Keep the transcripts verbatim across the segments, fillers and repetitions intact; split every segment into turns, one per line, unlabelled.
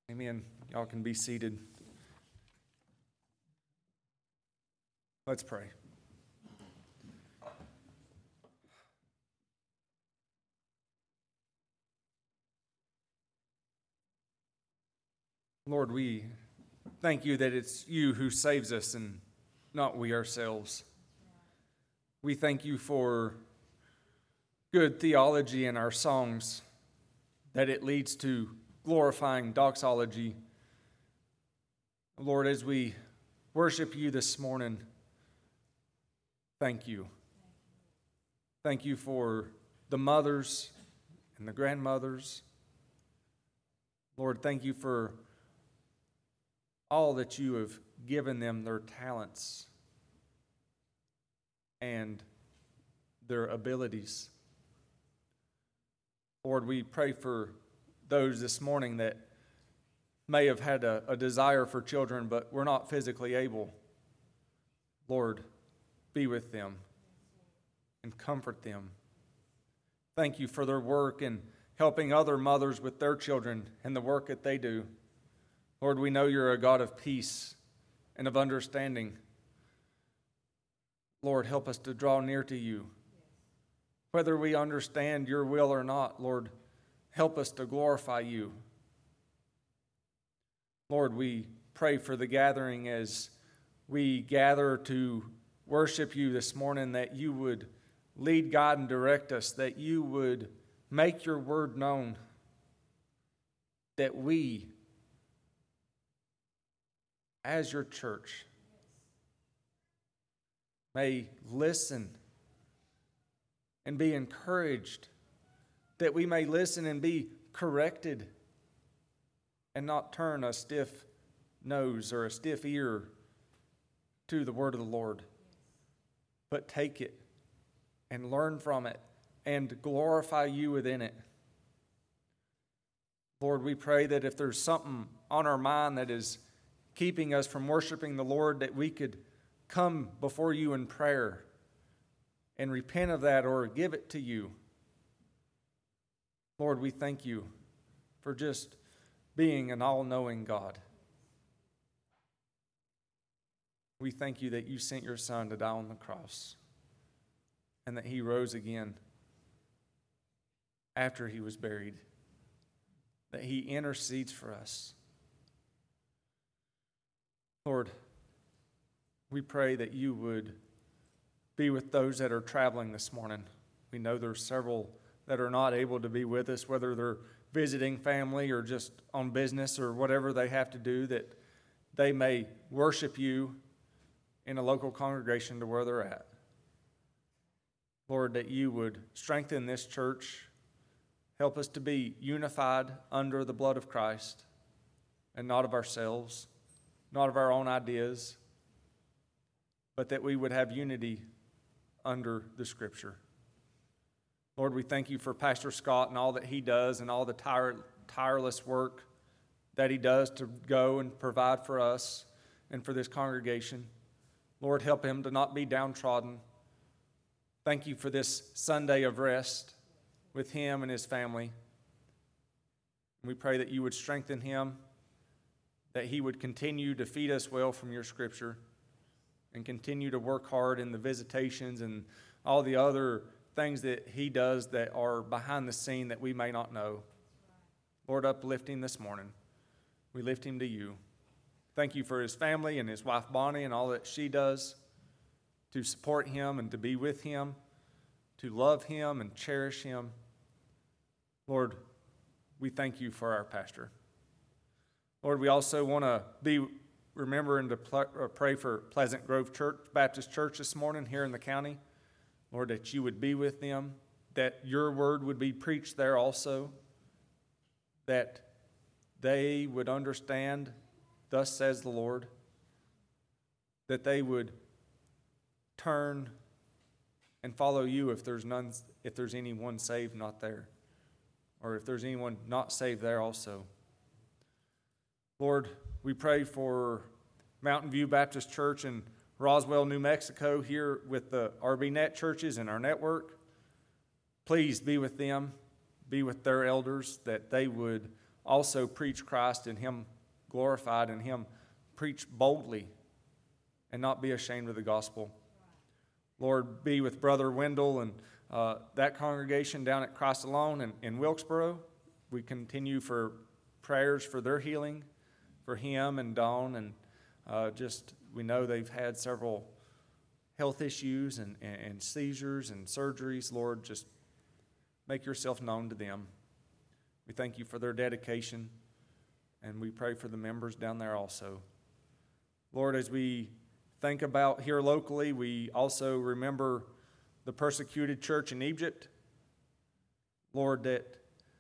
Amen. Y'all can be seated. Let's pray. Lord, we thank you that it's you who saves us and not we ourselves. We thank you for good theology in our songs, that it leads to glorifying doxology. Lord, as we worship you this morning, thank you. Thank you for the mothers and the grandmothers. Lord, thank you for all that you have given them, their talents and their abilities. Lord, we pray for those this morning that may have had a, a desire for children, but were not physically able. Lord, be with them and comfort them. Thank you for their work in helping other mothers with their children and the work that they do. Lord, we know you're a God of peace and of understanding. Lord, help us to draw near to you. Whether we understand your will or not, Lord, help us to glorify you. Lord, we pray for the gathering as we gather to worship you this morning, that you would lead, guide, and direct us, that you would make your word known, that we, as your church, may listen and be encouraged, that we may listen and be corrected and not turn a stiff nose or a stiff ear to the word of the Lord, but take it and learn from it and glorify you within it. Lord, we pray that if there's something on our mind that is keeping us from worshiping the Lord, that we could come before you in prayer and repent of that or give it to you. Lord, we thank you for just being an all-knowing God. We thank you that you sent your Son to die on the cross and that he rose again after he was buried, that he intercedes for us. Lord, we pray that you would be with those that are traveling this morning. We know there's several that are not able to be with us, whether they're visiting family or just on business or whatever they have to do, that they may worship you in a local congregation to where they're at. Lord, that you would strengthen this church, help us to be unified under the blood of Christ and not of ourselves, not of our own ideas, but that we would have unity under the Scripture. Lord, we thank you for Pastor Scott and all that he does and all the tire, tireless work that he does to go and provide for us and for this congregation. Lord, help him to not be downtrodden. Thank you for this Sunday of rest with him and his family. We pray that you would strengthen him, that he would continue to feed us well from your Scripture, and continue to work hard in the visitations and all the other things that he does that are behind the scene that we may not know. Lord, uplift him this morning. We lift him to you. Thank you for his family and his wife Bonnie and all that she does to support him and to be with him, to love him and cherish him. Lord, we thank you for our pastor. Lord, we also want to be remembering to pray for Pleasant Grove Church, Baptist Church this morning here in the county. Lord, that you would be with them, that your word would be preached there also, that they would understand, thus says the Lord, that they would turn and follow you if there's none, if there's anyone saved not there, or if there's anyone not saved there also. Lord, we pray for Mountain View Baptist Church in Roswell, New Mexico, here with the R B Net churches in our network. Please be with them, be with their elders, that they would also preach Christ and Him glorified and Him preach boldly and not be ashamed of the gospel. Lord, be with Brother Wendell and uh, that congregation down at Christ Alone in, in Wilkesboro. We continue for prayers for their healing, for him and Dawn, and uh, just we know they've had several health issues and, and, and seizures and surgeries. Lord, just make yourself known to them. We thank you for their dedication, and we pray for the members down there also. Lord, as we think about here locally, we also remember the persecuted church in Egypt. Lord, that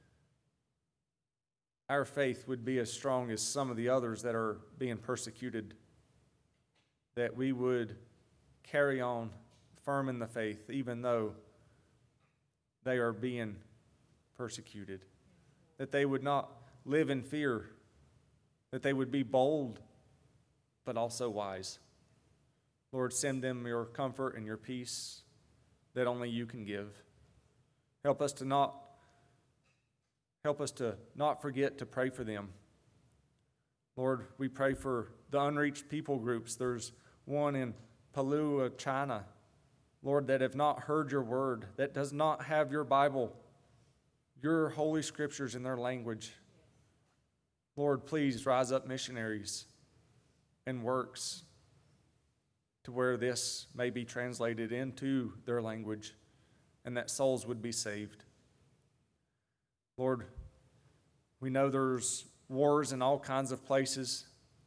our faith would be as strong as some of the others that are being persecuted, that we would carry on firm in the faith, even though they are being persecuted, that they would not live in fear, that they would be bold, but also wise. Lord, send them your comfort and your peace that only you can give. Help us to not help us to not forget to pray for them. Lord, we pray for the unreached people groups. There's one in Palua, China, Lord, that have not heard your word, that does not have your Bible, your holy scriptures in their language. Lord, please rise up missionaries and works to where this may be translated into their language and that souls would be saved. Lord, we know there's wars in all kinds of places,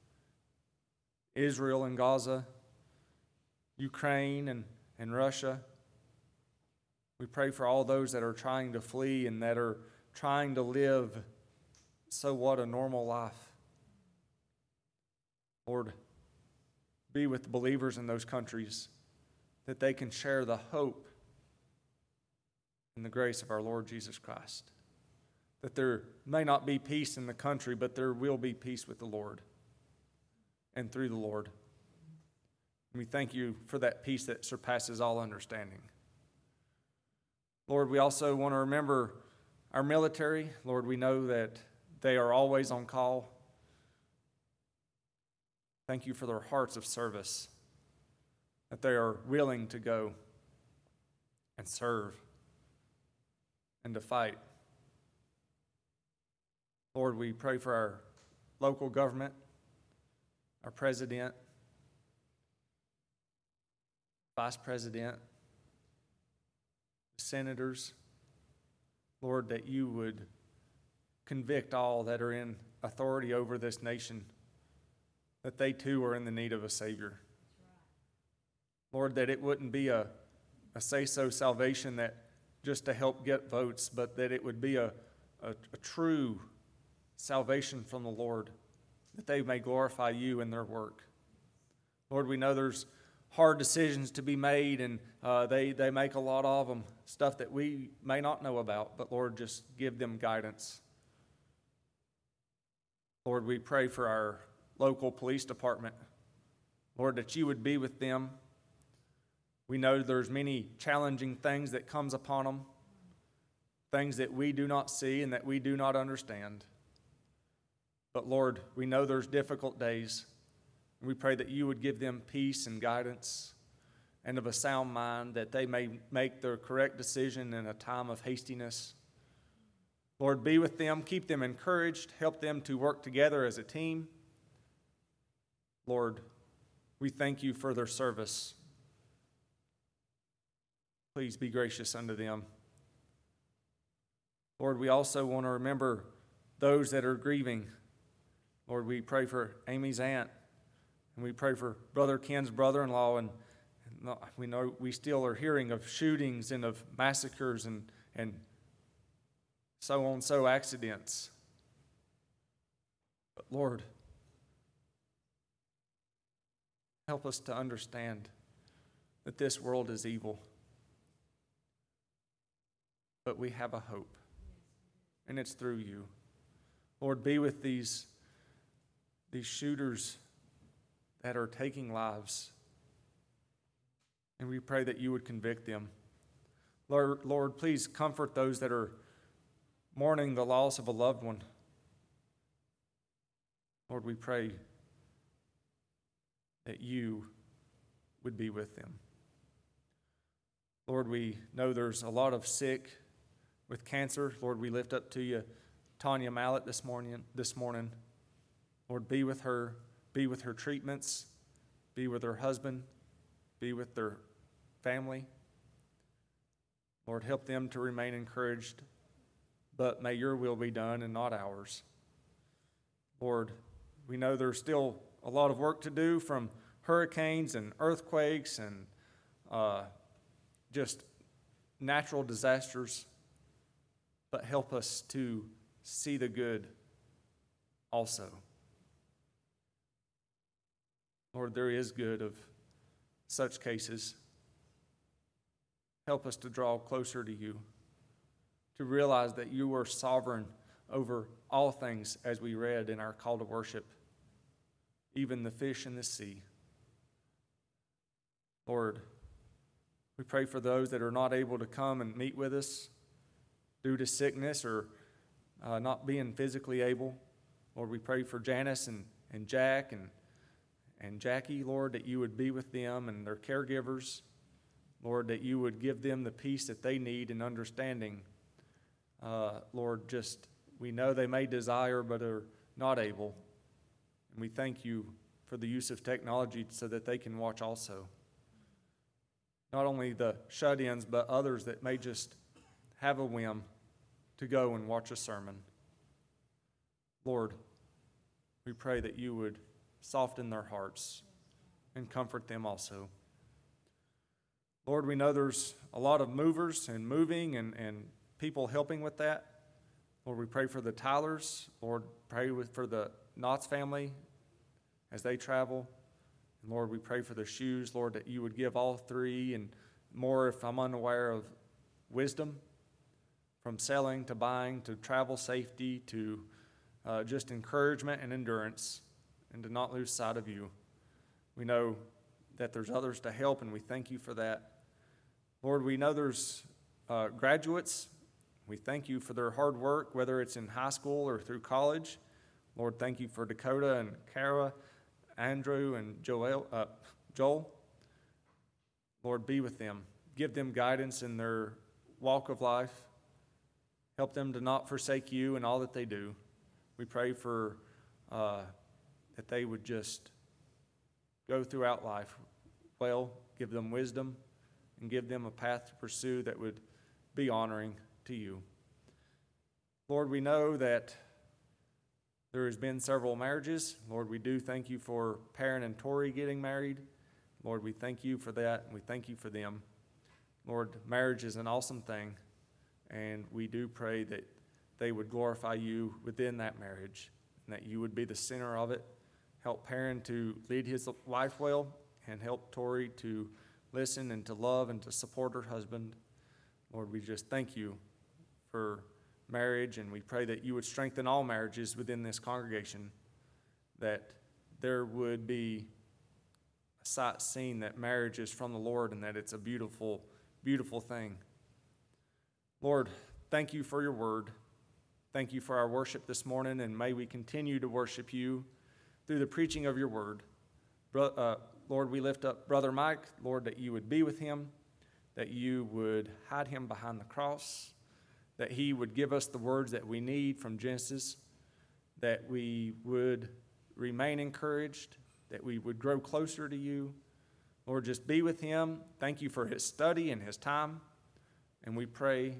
Israel and Gaza, Ukraine and, and Russia. We pray for all those that are trying to flee and that are trying to live so what a normal life. Lord, be with the believers in those countries that they can share the hope and the grace of our Lord Jesus Christ. That there may not be peace in the country, but there will be peace with the Lord and through the Lord. And we thank you for that peace that surpasses all understanding. Lord, we also want to remember our military. Lord, we know that they are always on call. Thank you for their hearts of service, that they are willing to go and serve and to fight. Lord, we pray for our local government, our president, vice president, senators. Lord, that you would convict all that are in authority over this nation, that they too are in the need of a Savior. Lord, that it wouldn't be a, a say-so salvation that just to help get votes, but that it would be a, a, a true salvation from the Lord, that they may glorify you in their work. Lord, we know there's hard decisions to be made, and uh, they, they make a lot of them, stuff that we may not know about, but Lord, just give them guidance. Lord, we pray for our local police department. Lord, that you would be with them. We know there's many challenging things that comes upon them, things that we do not see and that we do not understand. But Lord, we know there's difficult days. And we pray that you would give them peace and guidance and of a sound mind, that they may make the correct decision in a time of hastiness. Lord, be with them, keep them encouraged, help them to work together as a team. Lord, we thank you for their service. Please be gracious unto them. Lord, we also want to remember those that are grieving. Lord, we pray for Amy's aunt, and we pray for Brother Ken's brother-in-law, and, and we know we still are hearing of shootings and of massacres and, and so on, so accidents. But Lord, help us to understand that this world is evil, but we have a hope, and it's through you. Lord, be with these, these shooters that are taking lives, and we pray that you would convict them. Lord, Lord, please comfort those that are mourning the loss of a loved one. Lord, we pray that you would be with them. Lord, we know there's a lot of sick with cancer. Lord, we lift up to you Tanya Mallett this morning. This morning. Lord, be with her. Be with her treatments. Be with her husband. Be with their family. Lord, help them to remain encouraged, but may your will be done and not ours. Lord, we know there's still a lot of work to do from hurricanes and earthquakes and uh, just natural disasters, but help us to see the good also. Lord, there is good of such cases. Help us to draw closer to you, to realize that you are sovereign over all things, as we read in our call to worship, even the fish in the sea. Lord, we pray for those that are not able to come and meet with us due to sickness or uh, not being physically able. Lord, we pray for Janice and, and Jack and, and Jackie, Lord, that you would be with them and their caregivers. Lord, that you would give them the peace that they need and understanding. Uh, Lord, just we know they may desire but are not able. And we thank you for the use of technology so that they can watch also. Not only the shut-ins, but others that may just have a whim to go and watch a sermon. Lord, we pray that you would soften their hearts and comfort them also. Lord, we know there's a lot of movers and moving and, and people helping with that. Lord, we pray for the Tylers. Lord, pray with, for the Knotts family as they travel. And Lord, we pray for the Shoes, Lord, that you would give all three and more, if I'm unaware of, wisdom from selling to buying to travel safety to uh, just encouragement and endurance, and to not lose sight of you. We know that there's others to help, and we thank you for that. Lord, we know there's uh, graduates. We thank you for their hard work, whether it's in high school or through college. Lord, thank you for Dakota and Kara, Andrew and Joel. Uh, Joel. Lord, be with them. Give them guidance in their walk of life. Help them to not forsake you in all that they do. We pray for uh, that they would just go throughout life well, give them wisdom, and give them a path to pursue that would be honoring to you. Lord, we know that there has been several marriages. Lord, we do thank you for Perrin and Tori getting married. Lord, we thank you for that, and we thank you for them. Lord, marriage is an awesome thing, and we do pray that they would glorify you within that marriage, and that you would be the center of it. Help Perrin to lead his wife well, and help Tori to listen and to love and to support her husband. Lord, we just thank you for marriage, and we pray that you would strengthen all marriages within this congregation, that there would be a sight seen that marriage is from the Lord and that it's a beautiful, beautiful thing. Lord, thank you for your word. Thank you for our worship this morning, and may we continue to worship you through the preaching of your word. Bro- uh, Lord, we lift up Brother Mike. Lord, that you would be with him, that you would hide him behind the cross, that he would give us the words that we need from Genesis, that we would remain encouraged, that we would grow closer to you. Lord, just be with him. Thank you for his study and his time. And we pray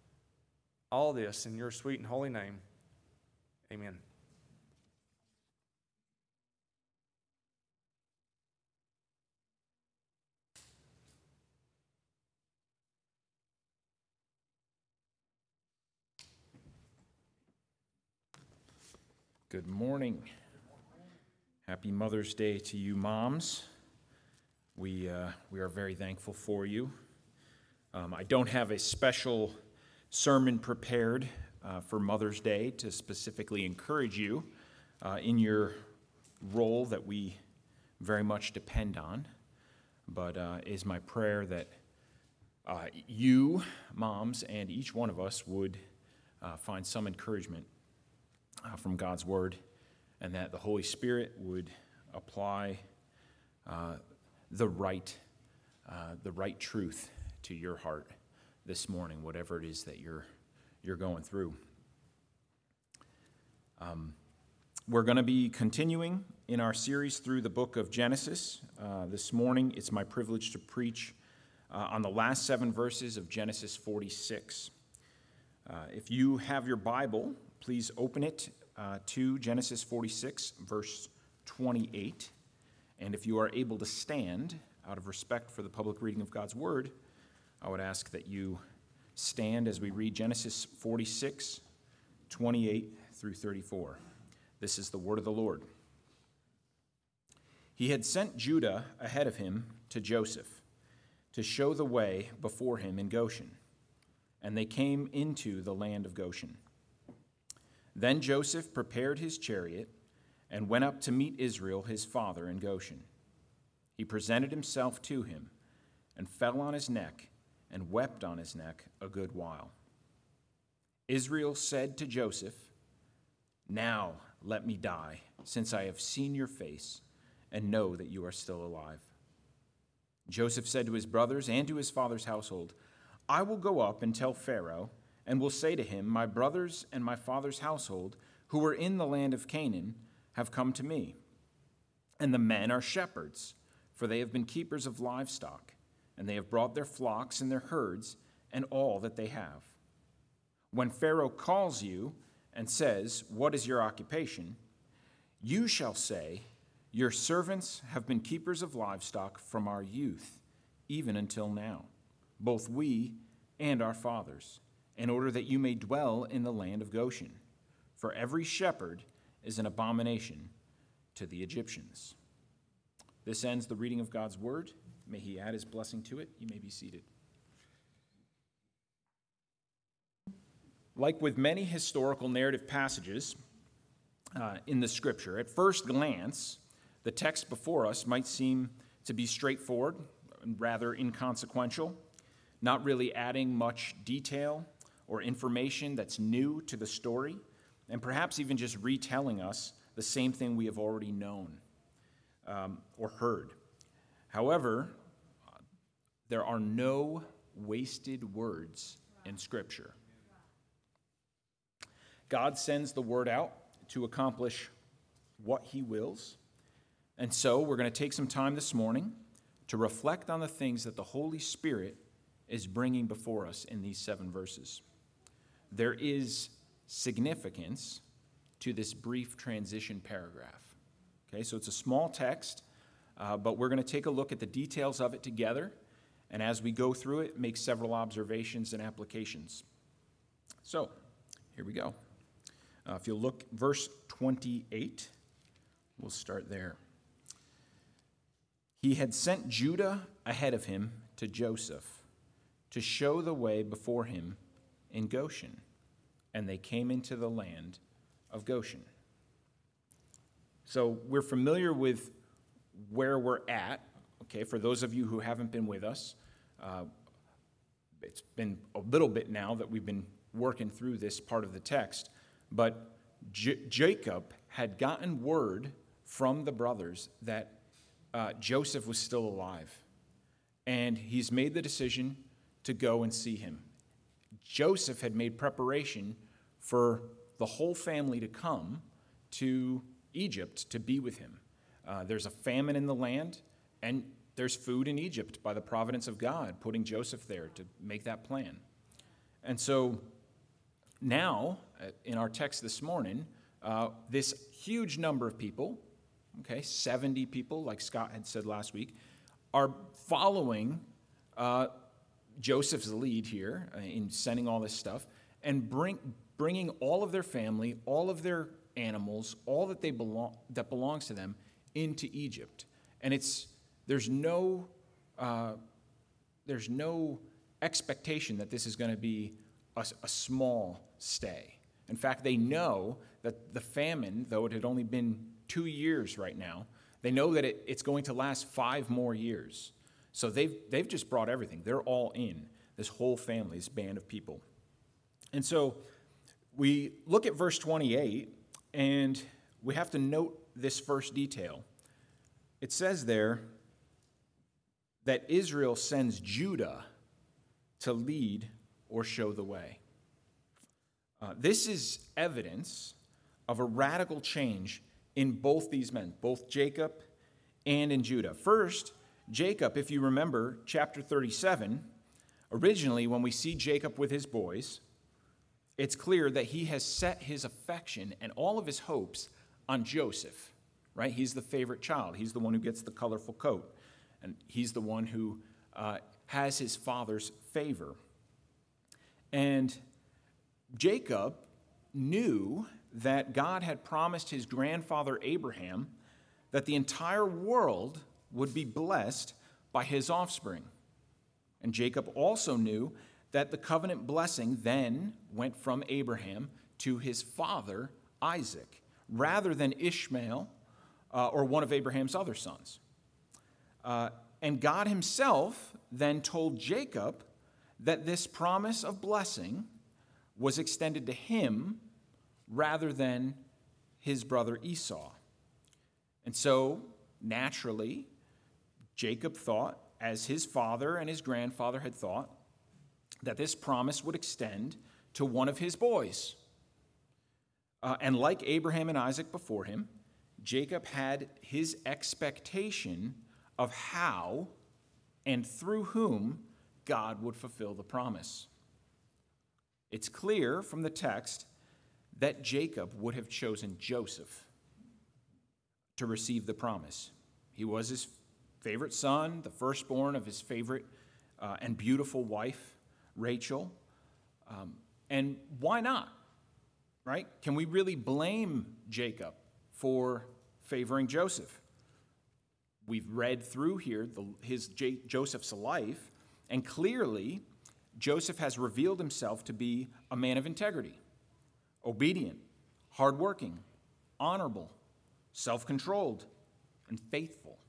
all this in your sweet and holy name. Amen.
Good morning. Happy Mother's Day to you, moms. We uh, we are very thankful for you. Um, I don't have a special sermon prepared uh, for Mother's Day to specifically encourage you uh, in your role that we very much depend on, but uh, it is my prayer that uh, you, moms, and each one of us would uh, find some encouragement Uh, from God's Word and that the Holy Spirit would apply uh, the right, uh, the right truth to your heart this morning, whatever it is that you're you're going through. Um, we're going to be continuing in our series through the book of Genesis. Uh, this morning, it's my privilege to preach uh, on the last seven verses of Genesis forty-six. Uh, if you have your Bible, please open it uh, to Genesis forty-six, verse twenty-eight. And if you are able to stand, out of respect for the public reading of God's Word, I would ask that you stand as we read Genesis forty-six, twenty-eight through thirty-four. This is the word of the Lord. He had sent Judah ahead of him to Joseph to show the way before him in Goshen, and they came into the land of Goshen. Then Joseph prepared his chariot and went up to meet Israel his father in Goshen. He presented himself to him and fell on his neck and wept on his neck a good while. Israel said to Joseph, "Now let me die, since I have seen your face and know that you are still alive." Joseph said to his brothers and to his father's household, "I will go up and tell Pharaoh, and will say to him, 'My brothers and my father's household, who were in the land of Canaan, have come to me. And the men are shepherds, for they have been keepers of livestock, and they have brought their flocks and their herds and all that they have. When Pharaoh calls you and says, "What is your occupation?" you shall say, "Your servants have been keepers of livestock from our youth, even until now, both we and our fathers, in order that you may dwell in the land of Goshen. For every shepherd is an abomination to the Egyptians." This ends the reading of God's word. May he add his blessing to it. You may be seated. Like with many historical narrative passages uh, in the scripture, at first glance, the text before us might seem to be straightforward and rather inconsequential, not really adding much detail or information that's new to the story, and perhaps even just retelling us the same thing we have already known um, or heard. However, there are no wasted words in Scripture. God sends the word out to accomplish what he wills. And so we're going to take some time this morning to reflect on the things that the Holy Spirit is bringing before us in these seven verses. There is significance to this brief transition paragraph. Okay, so it's a small text, uh, but we're going to take a look at the details of it together, and as we go through it, make several observations and applications. So, here we go. Uh, if you'll look, verse twenty-eight, we'll start there. He had sent Judah ahead of him to Joseph to show the way before him in Goshen, and they came into the land of Goshen. So we're familiar with where we're at, okay, for those of you who haven't been with us. Uh, it's been a little bit now that we've been working through this part of the text, but J- Jacob had gotten word from the brothers that uh, Joseph was still alive, and he's made the decision to go and see him. Joseph had made preparation for the whole family to come to Egypt to be with him. Uh, there's a famine in the land, and there's food in Egypt by the providence of God, putting Joseph there to make that plan. And so now, in our text this morning, uh, this huge number of people, okay, seventy people, like Scott had said last week, are following uh, Joseph's lead here in sending all this stuff and bring, bringing all of their family, all of their animals, all that they belong that belongs to them into Egypt. And it's there's no uh, there's no expectation that this is going to be a, a small stay. In fact, they know that the famine, though it had only been two years right now, they know that it, it's going to last five more years. So they've they've just brought everything. They're all in, this whole family, this band of people. And so we look at verse twenty-eight, and we have to note this first detail. It says there that Israel sends Judah to lead or show the way. Uh, this is evidence of a radical change in both these men, both Jacob and in Judah. First, Jacob, if you remember chapter thirty-seven, originally when we see Jacob with his boys, it's clear that he has set his affection and all of his hopes on Joseph, right? He's the favorite child. He's the one who gets the colorful coat, and he's the one who uh, has his father's favor. And Jacob knew that God had promised his grandfather Abraham that the entire world would be blessed by his offspring. And Jacob also knew that the covenant blessing then went from Abraham to his father Isaac, rather than Ishmael uh, or one of Abraham's other sons. Uh, and God himself then told Jacob that this promise of blessing was extended to him rather than his brother Esau. And so, naturally, Jacob thought, as his father and his grandfather had thought, that this promise would extend to one of his boys. Uh, and like Abraham and Isaac before him, Jacob had his expectation of how and through whom God would fulfill the promise. It's clear from the text that Jacob would have chosen Joseph to receive the promise. He was his favorite son, the firstborn of his favorite uh, and beautiful wife, Rachel. Um, and why not? Right? Can we really blame Jacob for favoring Joseph? We've read through here the, his J- Joseph's life, and clearly Joseph has revealed himself to be a man of integrity, obedient, hardworking, honorable, self-controlled, and faithful.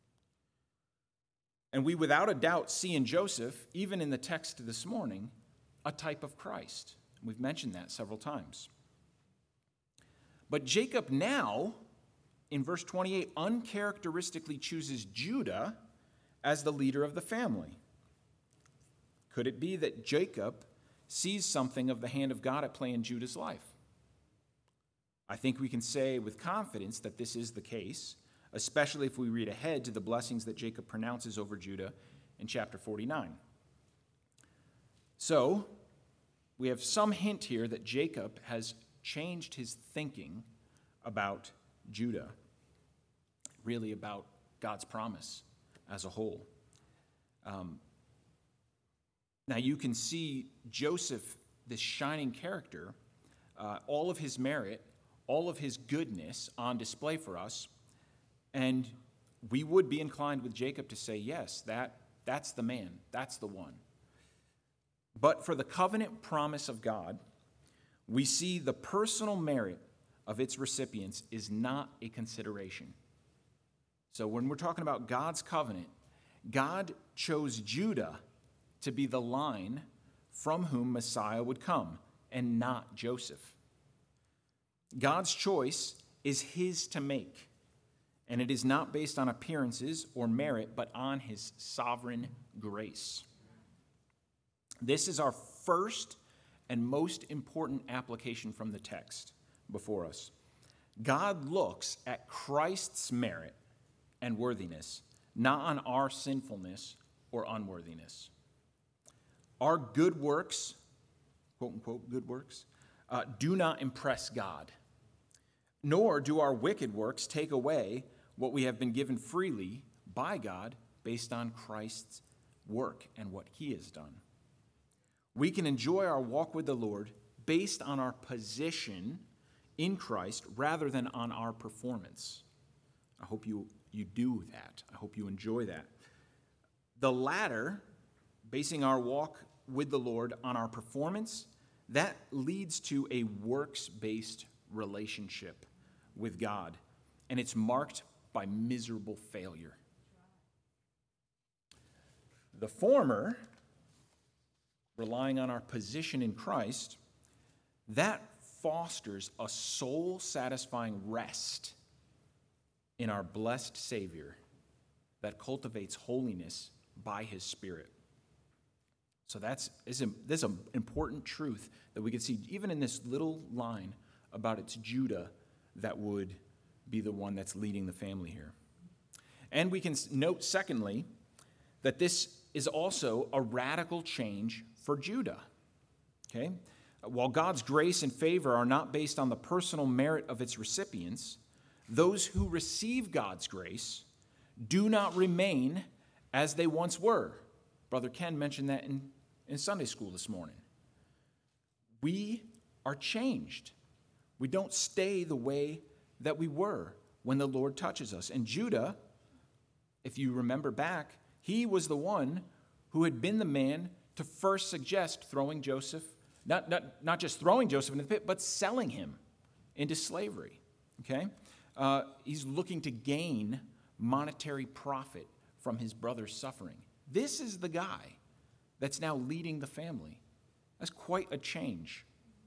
And we without a doubt see in Joseph, even in the text this morning, a type of Christ. We've mentioned that several times. But Jacob now, in verse twenty-eight, uncharacteristically chooses Judah as the leader of the family. Could it be that Jacob sees something of the hand of God at play in Judah's life? I think we can say with confidence that this is the case, especially if we read ahead to the blessings that Jacob pronounces over Judah in chapter forty-nine. So, we have some hint here that Jacob has changed his thinking about Judah, really about God's promise as a whole. Um, now, you can see Joseph, this shining character, uh, all of his merit, all of his goodness on display for us, and we would be inclined with Jacob to say, yes, that, that's the man, that's the one. But for the covenant promise of God, we see the personal merit of its recipients is not a consideration. So when we're talking about God's covenant, God chose Judah to be the line from whom Messiah would come, and not Joseph. God's choice is his to make, and it is not based on appearances or merit, but on his sovereign grace. This is our first and most important application from the text before us. God looks at Christ's merit and worthiness, not on our sinfulness or unworthiness. Our good works, quote unquote, good works, uh, do not impress God, nor do our wicked works take away what we have been given freely by God based on Christ's work and what he has done. We can enjoy our walk with the Lord based on our position in Christ rather than on our performance. I hope you, you do that. I hope you enjoy that. The latter, basing our walk with the Lord on our performance, that leads to a works-based relationship with God, and it's marked by miserable failure. The former, relying on our position in Christ, that fosters a soul-satisfying rest in our blessed Savior that cultivates holiness by his Spirit. So that's is a, this is an important truth that we can see even in this little line about it's Judah that would be the one that's leading the family here. And we can note, secondly, that this is also a radical change for Judah. Okay? While God's grace and favor are not based on the personal merit of its recipients, those who receive God's grace do not remain as they once were. Brother Ken mentioned that in, in Sunday school this morning. We are changed. We don't stay the way that we were when the Lord touches us. And Judah, if you remember back, he was the one who had been the man to first suggest throwing Joseph, not, not, not just throwing Joseph into the pit, but selling him into slavery. Okay? Uh, he's looking to gain monetary profit from his brother's suffering. This is the guy that's now leading the family. That's quite a change.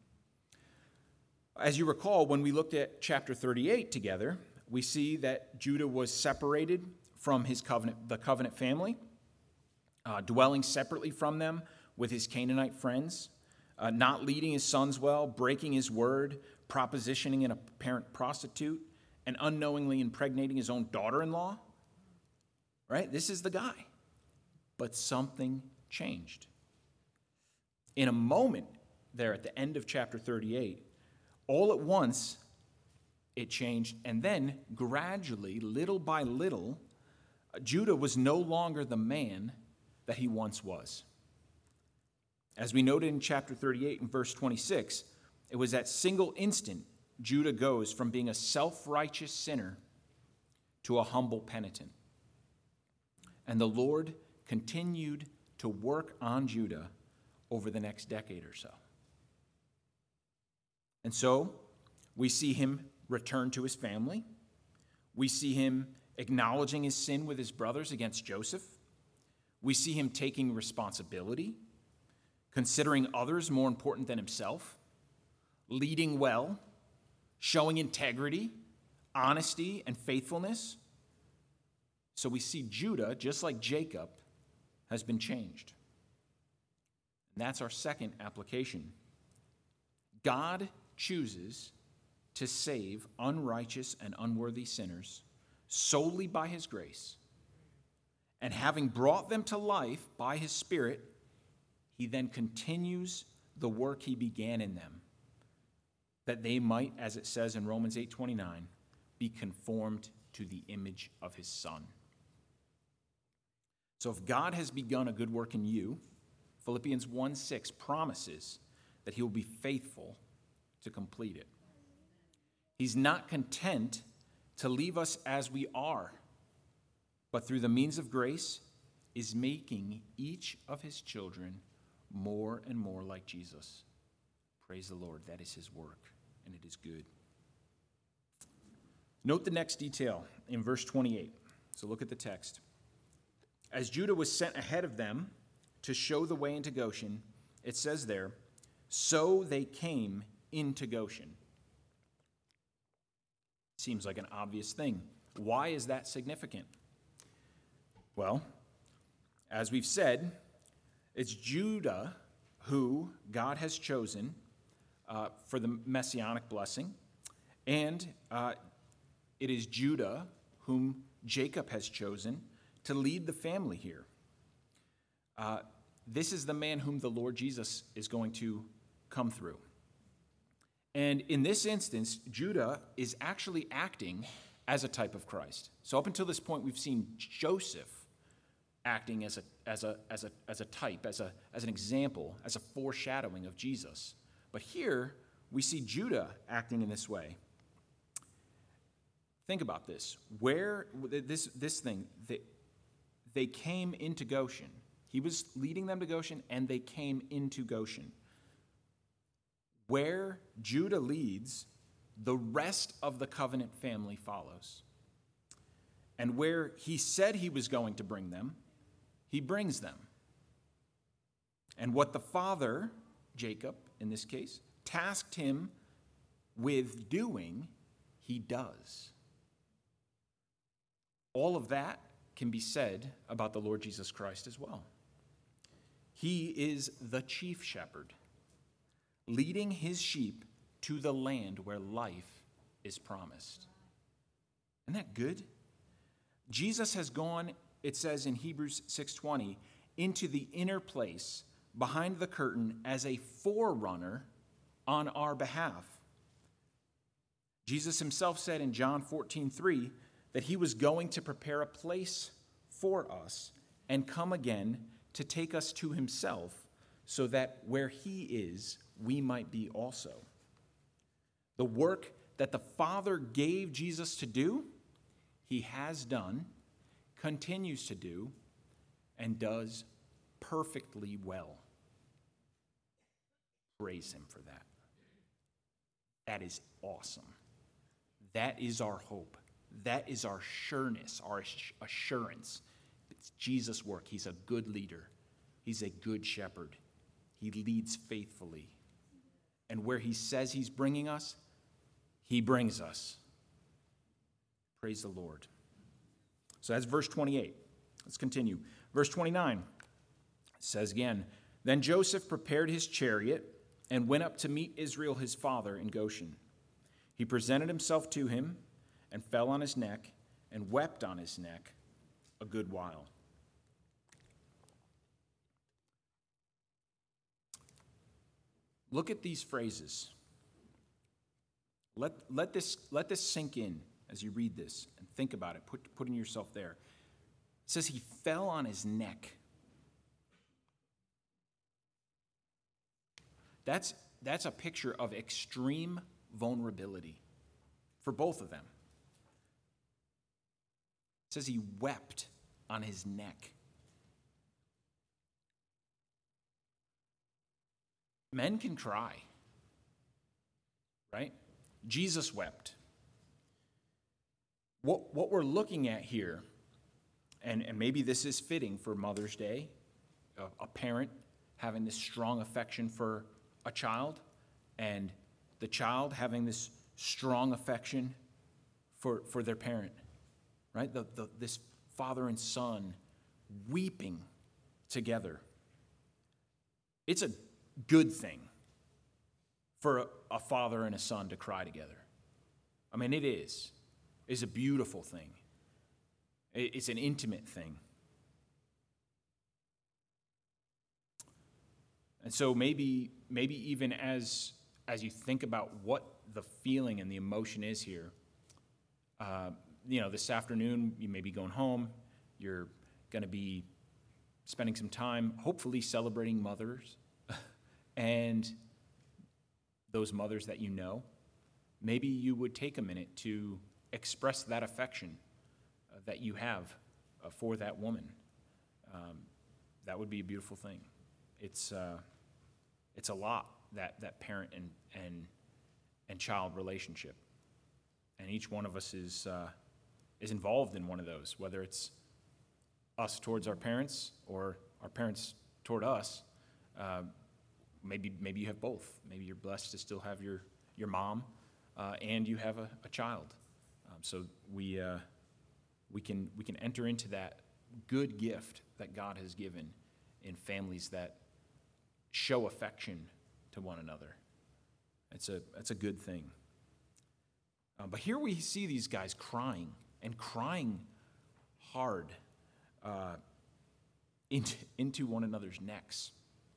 As you recall, when we looked at chapter thirty-eight together, we see that Judah was separated from his covenant, the covenant family, uh, dwelling separately from them with his Canaanite friends, uh, not leading his sons well, breaking his word, propositioning an apparent prostitute, and unknowingly impregnating his own daughter-in-law. Right? This is the guy. But something changed. In a moment there at the end of chapter thirty-eight, all at once it changed, and then gradually, little by little, Judah was no longer the man that he once was. As we noted in chapter thirty-eight and verse twenty-six, it was that single instant Judah goes from being a self-righteous sinner to a humble penitent. And the Lord continued to work on Judah over the next decade or so. And so we see him return to his family. We see him acknowledging his sin with his brothers against Joseph. We see him taking responsibility, considering others more important than himself, leading well, showing integrity, honesty, and faithfulness. So we see Judah, just like Jacob, has been changed. And that's our second application. God chooses to save unrighteous and unworthy sinners solely by his grace. And having brought them to life by his Spirit, he then continues the work he began in them, that they might, as it says in Romans eight twenty-nine, be conformed to the image of his Son. So if God has begun a good work in you, Philippians one six promises that he will be faithful to complete it. He's not content to leave us as we are, but through the means of grace is making each of his children more and more like Jesus. Praise the Lord. That is his work, and it is good. Note the next detail in verse twenty-eight. So look at the text. As Judah was sent ahead of them to show the way into Goshen, it says there, so they came into Goshen. Seems like an obvious thing. Why is that significant? Well, as we've said, it's Judah who God has chosen uh, for the messianic blessing, and uh, it is Judah whom Jacob has chosen to lead the family here. Uh, this is the man whom the Lord Jesus is going to come through. And in this instance, Judah is actually acting as a type of Christ. So up until this point, we've seen Joseph acting as a as a as a as a type, as a as an example, as a foreshadowing of Jesus. But here we see Judah acting in this way. Think about this. Where this this thing they, they came into Goshen. He was leading them to Goshen, and they came into Goshen. Where Judah leads, the rest of the covenant family follows. And where he said he was going to bring them, he brings them. And what the father, Jacob in this case, tasked him with doing, he does. All of that can be said about the Lord Jesus Christ as well. He is the chief shepherd, leading his sheep to the land where life is promised. Isn't that good? Jesus has gone, it says in Hebrews six twenty, into the inner place behind the curtain as a forerunner on our behalf. Jesus himself said in John fourteen three that he was going to prepare a place for us and come again to take us to himself, so that where he is, we might be also. The work that the Father gave Jesus to do, he has done, continues to do, and does perfectly well. Praise him for that. That is awesome. That is our hope. That is our sureness, our assurance. It's Jesus' work. He's a good leader. He's a good shepherd. He leads faithfully. And where he says he's bringing us, he brings us. Praise the Lord. So that's verse twenty-eight. Let's continue. Verse twenty-nine says again, "Then Joseph prepared his chariot and went up to meet Israel his father in Goshen. He presented himself to him and fell on his neck and wept on his neck a good while." Look at these phrases. Let, let, this, let this sink in as you read this and think about it, put, putting yourself there. It says he fell on his neck. That's, that's a picture of extreme vulnerability for both of them. It says he wept on his neck. Men can cry, right? Jesus wept. What, what we're looking at here, and, and maybe this is fitting for Mother's Day, a, a parent having this strong affection for a child, and the child having this strong affection for, for their parent, right? The, the, this father and son weeping together. It's a good thing for a, a father and a son to cry together. I mean, it is. It's a beautiful thing. It, it's an intimate thing. And so maybe, maybe even as, as you think about what the feeling and the emotion is here, uh, you know, this afternoon you may be going home. You're going to be spending some time, hopefully celebrating mothers and those mothers that you know. Maybe you would take a minute to express that affection uh, that you have uh, for that woman. Um, that would be a beautiful thing. It's uh, it's a lot, that that parent and and and child relationship, and each one of us is uh, is involved in one of those, whether it's us towards our parents or our parents toward us. Uh, maybe maybe you have both. Maybe you're blessed to still have your your mom, uh, and you have a, a child. Um, so we uh, we can we can enter into that good gift that God has given in families that show affection to one another. It's a it's a good thing. Uh, but here we see these guys crying and crying hard uh, into into one another's necks.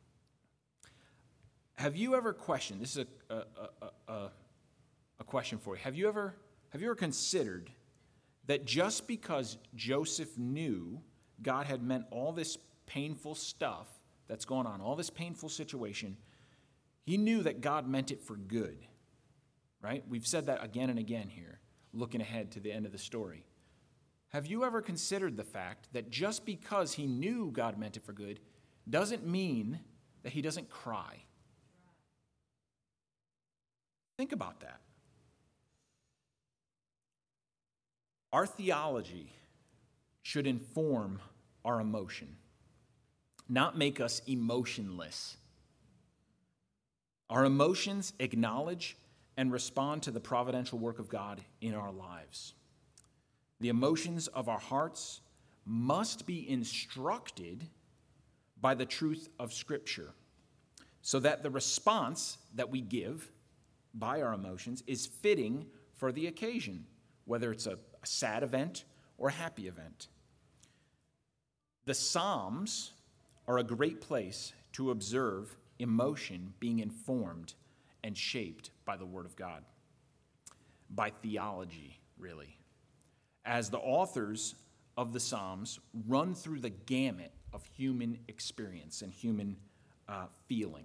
Have you ever questioned? This is a a, a, a a question for you. Have you ever have you ever considered that just because Joseph knew God had meant all this painful stuff that's going on, all this painful situation, he knew that God meant it for good, right? We've said that again and again here, looking ahead to the end of the story. Have you ever considered the fact that just because he knew God meant it for good doesn't mean that he doesn't cry? Think about that. Our theology should inform our emotion, not make us emotionless. Our emotions acknowledge and respond to the providential work of God in our lives. The emotions of our hearts must be instructed by the truth of Scripture, so that the response that we give by our emotions is fitting for the occasion, whether it's a, a sad event or a happy event. The Psalms are a great place to observe emotion being informed and shaped by the Word of God, by theology, really, as the authors of the Psalms run through the gamut of human experience and human uh, feeling.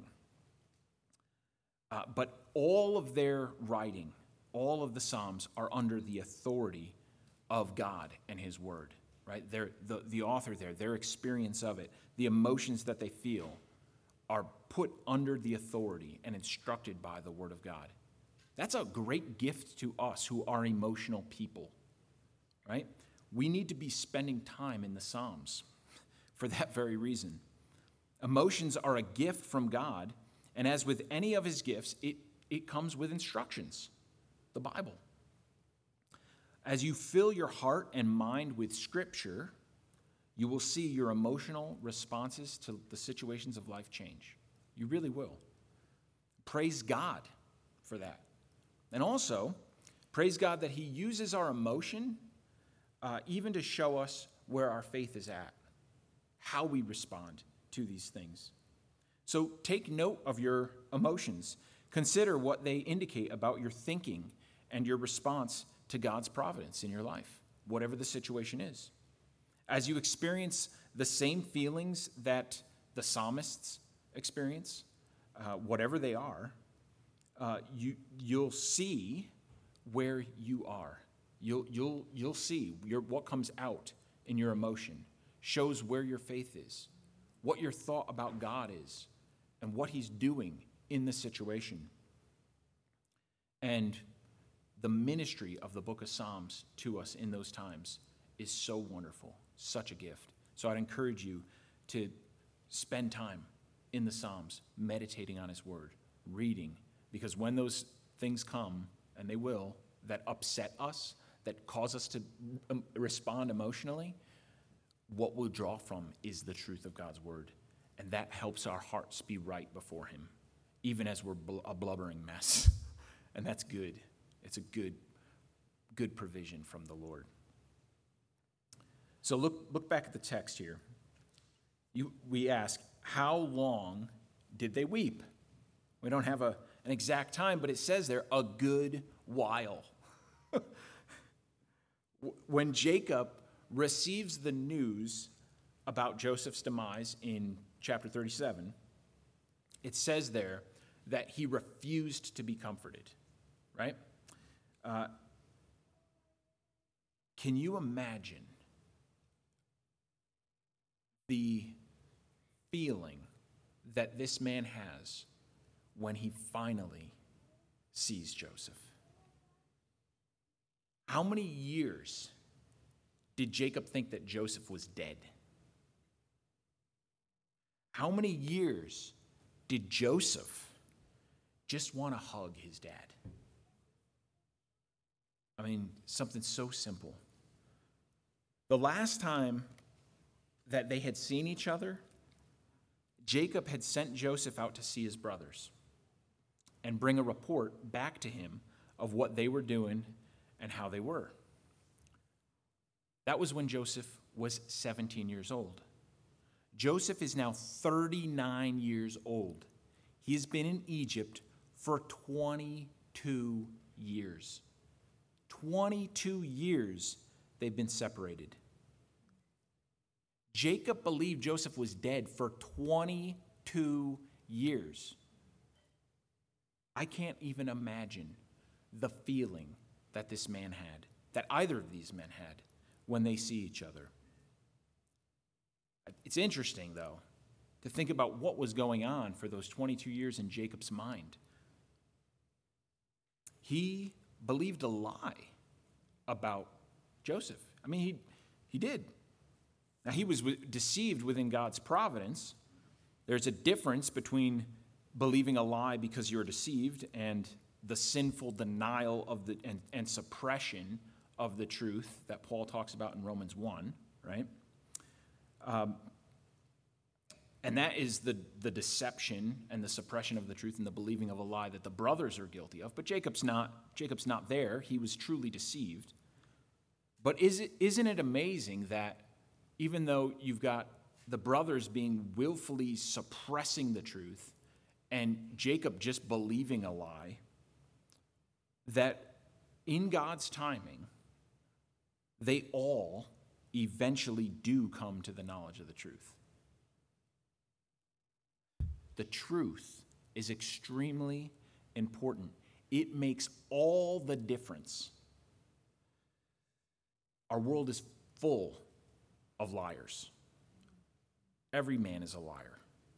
Uh, but all of their writing, all of the Psalms are under the authority of God and His Word, right? They're, the, the author there, their experience of it, the emotions that they feel are put under the authority and instructed by the Word of God. That's a great gift to us who are emotional people, right? We need to be spending time in the Psalms for that very reason. Emotions are a gift from God, and as with any of His gifts, it, it comes with instructions, the Bible. As you fill your heart and mind with Scripture, you will see your emotional responses to the situations of life change. You really will. Praise God for that. And also, praise God that He uses our emotion uh, even to show us where our faith is at, how we respond to these things. So take note of your emotions. Consider what they indicate about your thinking and your response to God's providence in your life, whatever the situation is. As you experience the same feelings that the psalmists experience, uh, whatever they are, uh, you, you'll see where you are. You'll, you'll, you'll see your, what comes out in your emotion shows where your faith is, what your thought about God is, and what He's doing in the situation. And the ministry of the book of Psalms to us in those times is so wonderful, such a gift. So I'd encourage you to spend time in the Psalms, meditating on His Word, reading, because when those things come, and they will, that upset us, that cause us to um, respond emotionally, what we'll draw from is the truth of God's Word. And that helps our hearts be right before Him, even as we're bl- a blubbering mess. And that's good. It's a good, good provision from the Lord. So look, look back at the text here. You, we ask, how long did they weep? We don't have a, an exact time, but it says there, a good while. When Jacob receives the news about Joseph's demise in chapter thirty-seven, it says there that he refused to be comforted, right? Uh, can you imagine the feeling that this man has when he finally sees Joseph? How many years did Jacob think that Joseph was dead? How many years did Joseph just want to hug his dad? I mean, something so simple. The last time that they had seen each other, Jacob had sent Joseph out to see his brothers and bring a report back to him of what they were doing and how they were. That was when Joseph was seventeen years old. Joseph is now thirty-nine years old. He has been in Egypt for twenty-two years. twenty-two years they've been separated. Jacob believed Joseph was dead for twenty-two years. I can't even imagine the feeling that this man had, that either of these men had, when they see each other. It's interesting, though, to think about what was going on for those twenty-two years in Jacob's mind. He believed a lie about Joseph. I mean, he, he did. Now, he was deceived within God's providence. There's a difference between believing a lie because you're deceived and the sinful denial of the and, and suppression of the truth that Paul talks about in Romans one, right? Um, and that is the, the deception and the suppression of the truth and the believing of a lie that the brothers are guilty of. But Jacob's not, Jacob's not there. He was truly deceived. But is it, isn't it amazing that even though you've got the brothers being willfully suppressing the truth and Jacob just believing a lie, that in God's timing, they all eventually do come to the knowledge of the truth. The truth is extremely important. It makes all the difference. Our world is full of liars. Every man is a liar.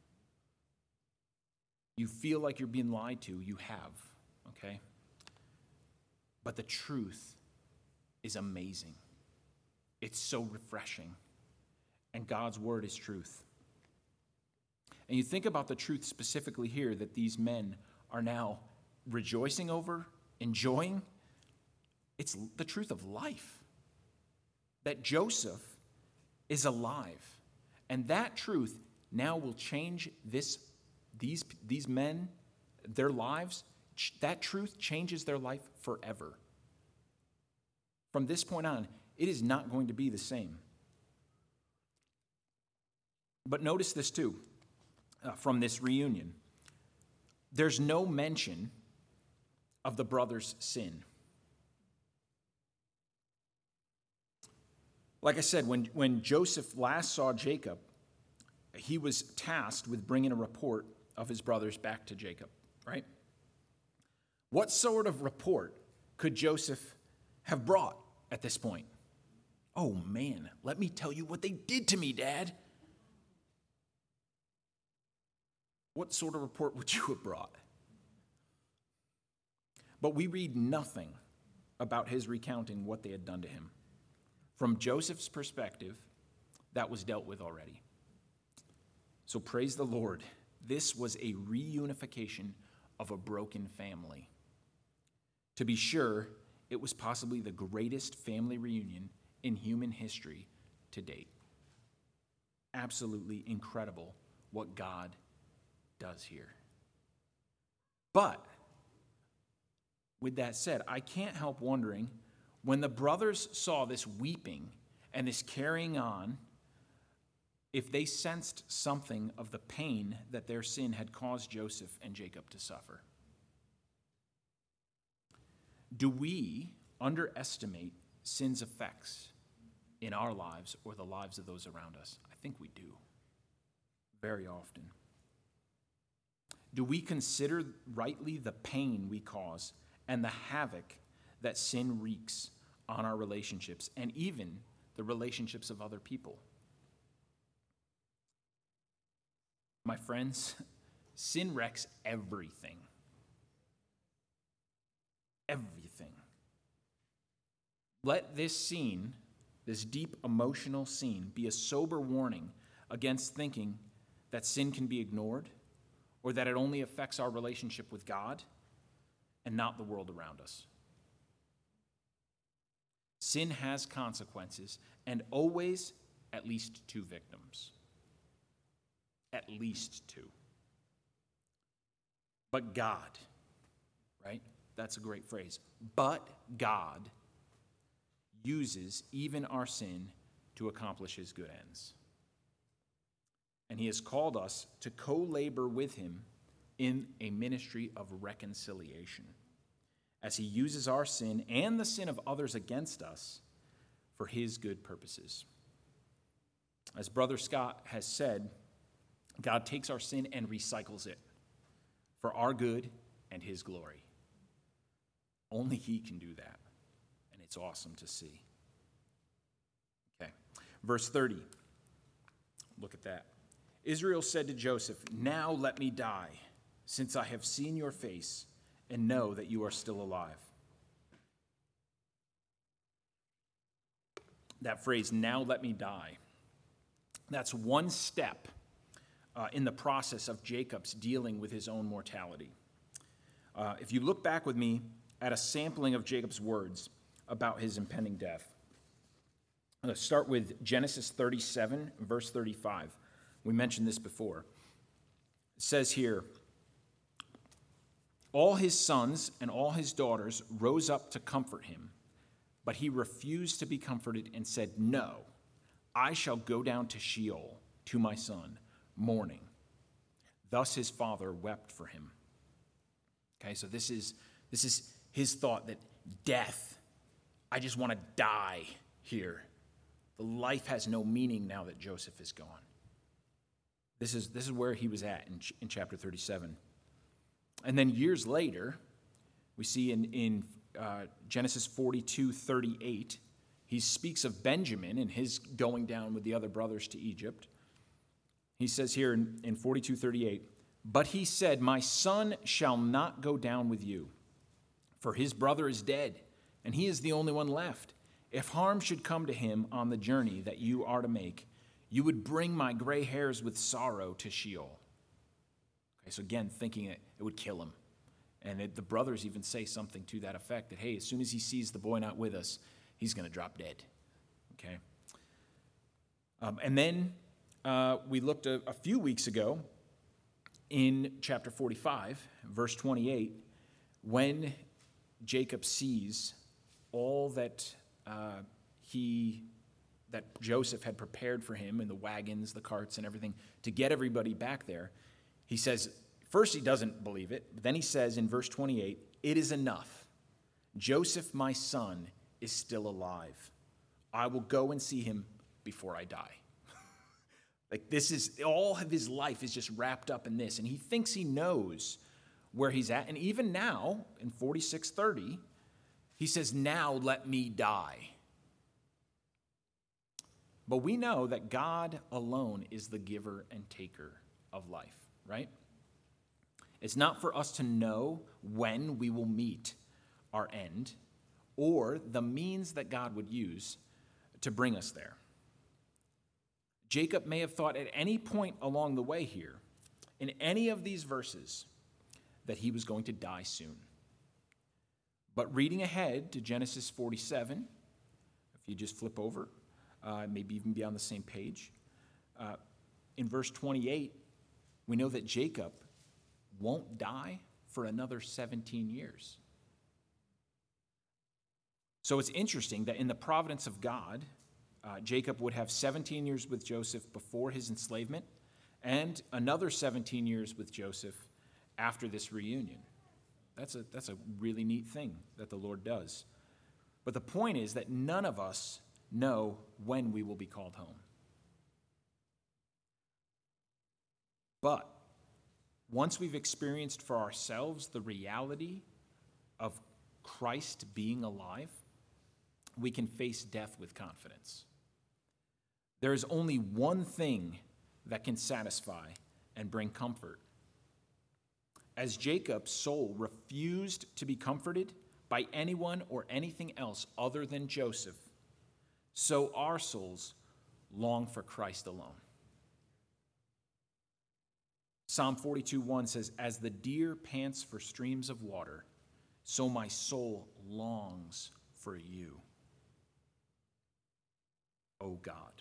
You feel like you're being lied to, you have, okay? But the truth is amazing. It's so refreshing. And God's word is truth. And you think about the truth specifically here that these men are now rejoicing over, enjoying. It's the truth of life. That Joseph is alive. And that truth now will change this, these, these men, their lives. That truth changes their life forever. From this point on, it is not going to be the same. But notice this too, uh, from this reunion. There's no mention of the brothers' sin. Like I said, when, when Joseph last saw Jacob, he was tasked with bringing a report of his brothers back to Jacob, right? What sort of report could Joseph have brought at this point? Oh man, let me tell you what they did to me, Dad. What sort of report would you have brought? But we read nothing about his recounting what they had done to him. From Joseph's perspective, that was dealt with already. So praise the Lord. This was a reunification of a broken family. To be sure, it was possibly the greatest family reunion in human history to date. Absolutely incredible what God does here. But with that said, I can't help wondering, when the brothers saw this weeping and this carrying on, if they sensed something of the pain that their sin had caused Joseph and Jacob to suffer. Do we underestimate sin's effects in our lives or the lives of those around us? I think we do, very often. Do we consider rightly the pain we cause and the havoc that sin wreaks on our relationships and even the relationships of other people? My friends, sin wrecks everything. Everything. Let this scene, this deep emotional scene, be a sober warning against thinking that sin can be ignored or that it only affects our relationship with God and not the world around us. Sin has consequences and always at least two victims. At least two. But God, right? That's a great phrase. But God uses even our sin to accomplish his good ends. And he has called us to co-labor with him in a ministry of reconciliation, as he uses our sin and the sin of others against us for his good purposes. As Brother Scott has said, God takes our sin and recycles it for our good and his glory. Only he can do that, and it's awesome to see. Okay, verse thirty. Look at that. Israel said to Joseph, "Now let me die, since I have seen your face and know that you are still alive." That phrase, "now let me die," that's one step uh, in the process of Jacob's dealing with his own mortality. uh, if you look back with me at a sampling of Jacob's words about his impending death. I'm going to start with Genesis thirty-seven, verse thirty-five. We mentioned this before. It says here, all his sons and all his daughters rose up to comfort him, but he refused to be comforted and said, no, I shall go down to Sheol to my son, mourning. Thus his father wept for him. Okay, so this is this is his thought that death, I just want to die here. The life has no meaning now that Joseph is gone. This is, this is where he was at in, in chapter thirty-seven. And then years later, we see in, in uh, Genesis forty-two thirty-eight, he speaks of Benjamin and his going down with the other brothers to Egypt. He says here in, in forty-two thirty-eight, but he said, my son shall not go down with you, for his brother is dead, and he is the only one left. If harm should come to him on the journey that you are to make, you would bring my gray hairs with sorrow to Sheol. Okay, so again, thinking that it would kill him. And it, the brothers even say something to that effect, that, hey, as soon as he sees the boy not with us, he's going to drop dead. Okay. Um, and then uh, we looked a, a few weeks ago in chapter forty-five, verse twenty-eight, when Jacob sees all that uh, he, that Joseph had prepared for him in the wagons, the carts, and everything to get everybody back there. He says, first he doesn't believe it, but then he says in verse twenty-eight, it is enough. Joseph, my son, is still alive. I will go and see him before I die. Like this is, all of his life is just wrapped up in this. And he thinks he knows where he's at. And even now, in forty-six thirty, he says, now let me die. But we know that God alone is the giver and taker of life, right? It's not for us to know when we will meet our end or the means that God would use to bring us there. Jacob may have thought at any point along the way here, in any of these verses, that he was going to die soon. But reading ahead to Genesis forty-seven, if you just flip over, uh, maybe even be on the same page, uh, in verse twenty-eight, we know that Jacob won't die for another seventeen years. So it's interesting that in the providence of God, uh, Jacob would have seventeen years with Joseph before his enslavement and another seventeen years with Joseph after this reunion. That's a, that's a really neat thing that the Lord does. But the point is that none of us know when we will be called home. But once we've experienced for ourselves the reality of Christ being alive, we can face death with confidence. There is only one thing that can satisfy and bring comfort. As Jacob's soul refused to be comforted by anyone or anything else other than Joseph, so our souls long for Christ alone. Psalm forty-two one says, as the deer pants for streams of water, so my soul longs for you, O God.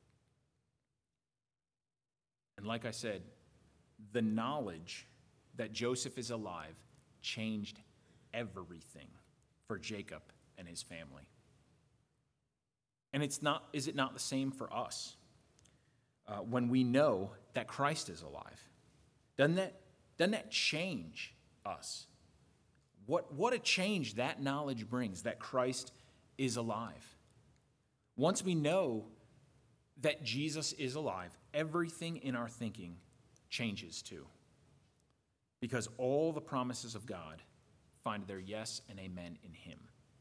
And like I said, the knowledge that Joseph is alive changed everything for Jacob and his family. And it's not, is it not the same for us uh, when we know that Christ is alive? Doesn't that, doesn't that change us? What, what a change that knowledge brings, that Christ is alive. Once we know that Jesus is alive, everything in our thinking changes too. Because all the promises of God find their yes and amen in him.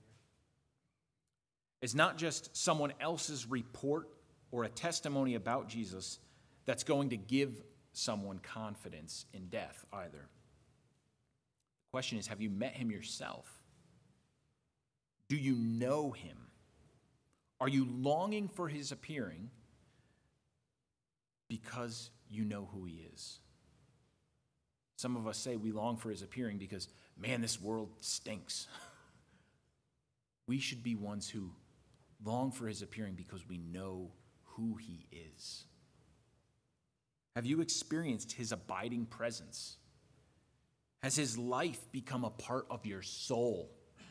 It's not just someone else's report or a testimony about Jesus that's going to give someone confidence in death either. The question is, have you met him yourself? Do you know him? Are you longing for his appearing because you know who he is? Some of us say we long for his appearing because, man, this world stinks. We should be ones who long for his appearing because we know who he is. Have you experienced his abiding presence? Has his life become a part of your soul?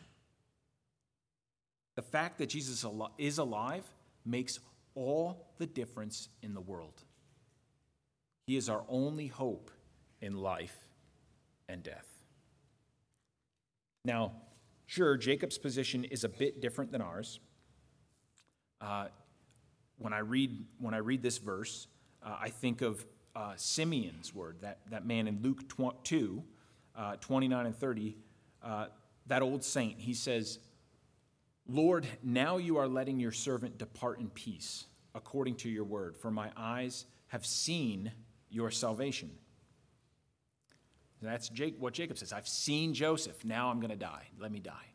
The fact that Jesus is alive makes all the difference in the world. He is our only hope in life and death. Now, sure, Jacob's position is a bit different than ours. Uh, when I read when I read this verse, uh, I think of uh, Simeon's word, that, that man in Luke two, uh, twenty-nine and thirty, uh, that old saint. He says, "Lord, now you are letting your servant depart in peace, according to your word, for my eyes have seen your salvation." That's Jake, what Jacob says. I've seen Joseph. Now I'm going to die. Let me die.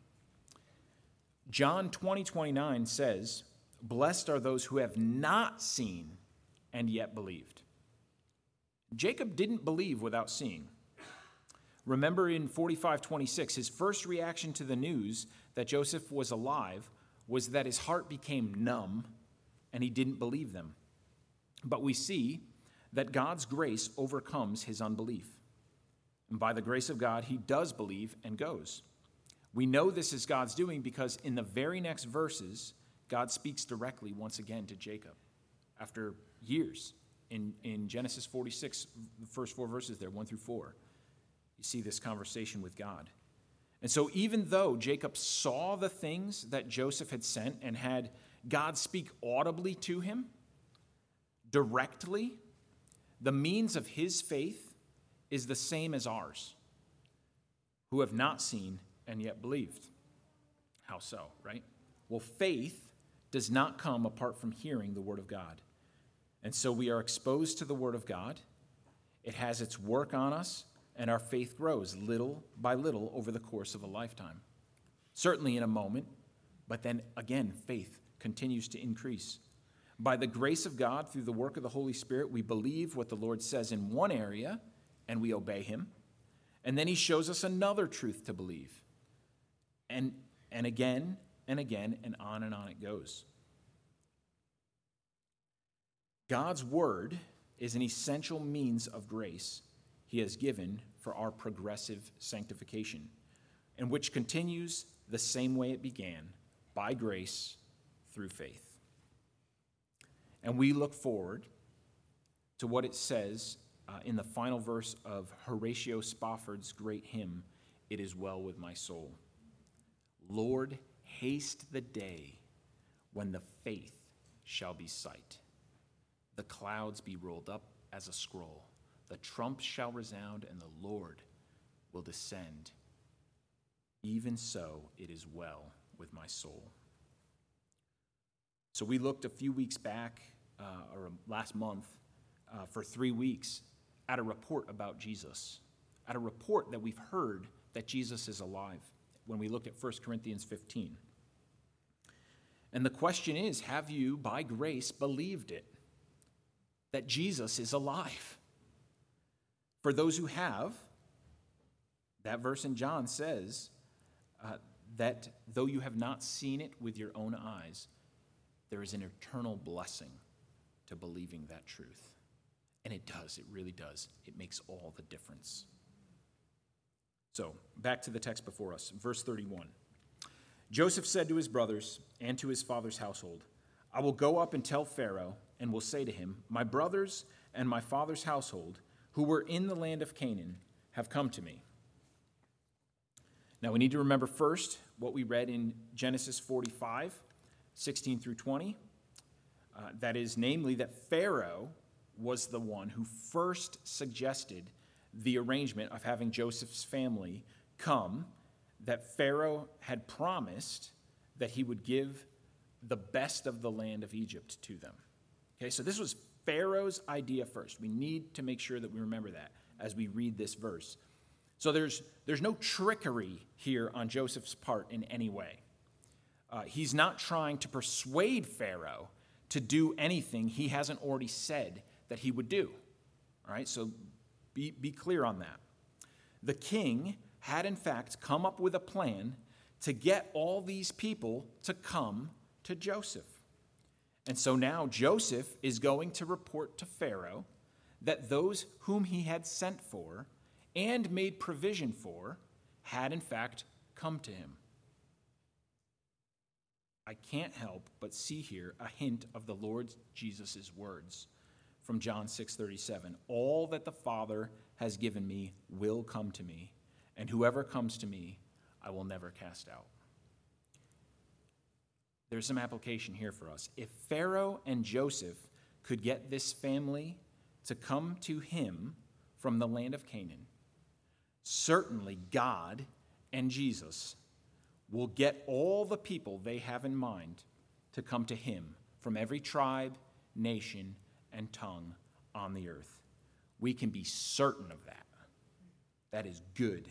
John twenty, twenty-nine says, "Blessed are those who have not seen and yet believed." Jacob didn't believe without seeing. Remember in forty-five twenty-six, his first reaction to the news that Joseph was alive was that his heart became numb and he didn't believe them. But we see that God's grace overcomes his unbelief. And by the grace of God, he does believe and goes. We know this is God's doing because in the very next verses, God speaks directly once again to Jacob after years. In, in Genesis forty-six, the first four verses there, one through four, you see this conversation with God. And so even though Jacob saw the things that Joseph had sent and had God speak audibly to him, directly, the means of his faith is the same as ours, who have not seen and yet believed. How so, right? Well, faith does not come apart from hearing the word of God. And so we are exposed to the word of God. It has its work on us, and our faith grows little by little over the course of a lifetime. Certainly in a moment, but then again, faith continues to increase. By the grace of God, through the work of the Holy Spirit, we believe what the Lord says in one area, and we obey him. And then he shows us another truth to believe. And, and again and again, and on and on it goes. God's word is an essential means of grace he has given for our progressive sanctification, and which continues the same way it began, by grace through faith. And we look forward to what it says uh, in the final verse of Horatio Spafford's great hymn, "It Is Well With My Soul." "Lord, haste the day when the faith shall be sight. The clouds be rolled up as a scroll. The trump shall resound, and the Lord will descend. Even so, it is well with my soul." So we looked a few weeks back, uh, or last month, uh, for three weeks, at a report about Jesus, at a report that we've heard that Jesus is alive, when we looked at First Corinthians fifteen. And the question is, have you, by grace, believed it? That Jesus is alive? For those who have, that verse in John says uh, that though you have not seen it with your own eyes, there is an eternal blessing to believing that truth. And it does, it really does. It makes all the difference. So, back to the text before us, verse thirty-one. "Joseph said to his brothers and to his father's household, 'I will go up and tell Pharaoh, and will say to him, my brothers and my father's household, who were in the land of Canaan, have come to me.'" Now we need to remember first what we read in Genesis forty-five, sixteen through twenty. Uh, that is, namely, that Pharaoh was the one who first suggested the arrangement of having Joseph's family come, that Pharaoh had promised that he would give the best of the land of Egypt to them. Okay, so this was Pharaoh's idea first. We need to make sure that we remember that as we read this verse. So there's, there's no trickery here on Joseph's part in any way. Uh, he's not trying to persuade Pharaoh to do anything he hasn't already said that he would do. All right, so be, be clear on that. the king had in fact come up with a plan to get all these people to come to Joseph. And so now Joseph is going to report to Pharaoh that those whom he had sent for and made provision for had in fact come to him. I can't help but see here a hint of the Lord Jesus' words from John six thirty-seven. All that the Father has given me will come to me, and whoever comes to me, I will never cast out. There's some application here for us. If Pharaoh and Joseph could get this family to come to him from the land of Canaan, certainly God and Jesus will get all the people they have in mind to come to him from every tribe, nation, and tongue on the earth. We can be certain of that. That is good.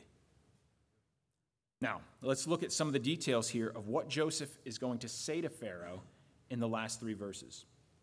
Now, let's look at some of the details here of what Joseph is going to say to Pharaoh in the last three verses.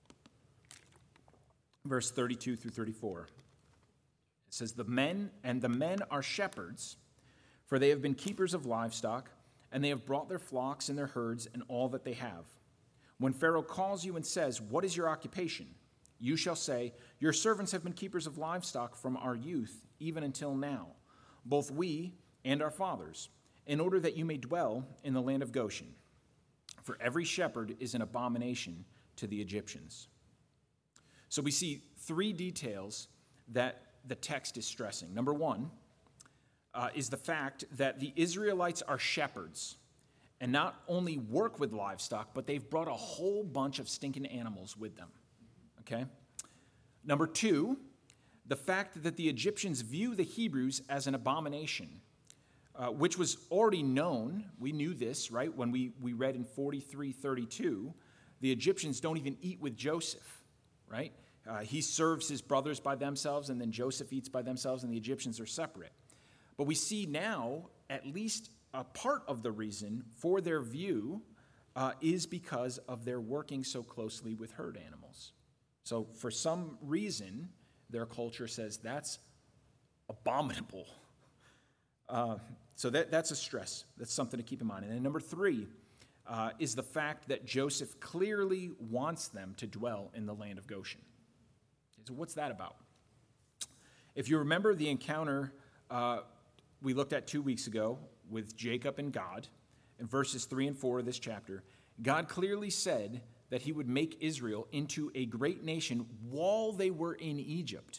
Verse thirty-two through thirty-four. It says, "The men and the men are shepherds, for they have been keepers of livestock, and they have brought their flocks and their herds and all that they have. When Pharaoh calls you and says, 'What is your occupation?' you shall say, 'Your servants have been keepers of livestock from our youth, even until now, both we and our fathers, in order that you may dwell in the land of Goshen. For every shepherd is an abomination to the Egyptians.'" So we see three details that the text is stressing. Number one uh, is the fact that the Israelites are shepherds and not only work with livestock, but they've brought a whole bunch of stinking animals with them. Okay? Number two, the fact that the Egyptians view the Hebrews as an abomination, uh, which was already known. We knew this, right? When we, we read in forty-three thirty-two, the Egyptians don't even eat with Joseph, right? Uh, he serves his brothers by themselves, and then Joseph eats by themselves, and the Egyptians are separate. But we see now at least a part of the reason for their view uh, is because of their working so closely with herd animals. So for some reason, their culture says that's abominable. Uh, so that, that's a stress. That's something to keep in mind. And then number three uh, is the fact that Joseph clearly wants them to dwell in the land of Goshen. So what's that about? If you remember the encounter uh, we looked at two weeks ago with Jacob and God, in verses three and four of this chapter, God clearly said that he would make Israel into a great nation while they were in Egypt.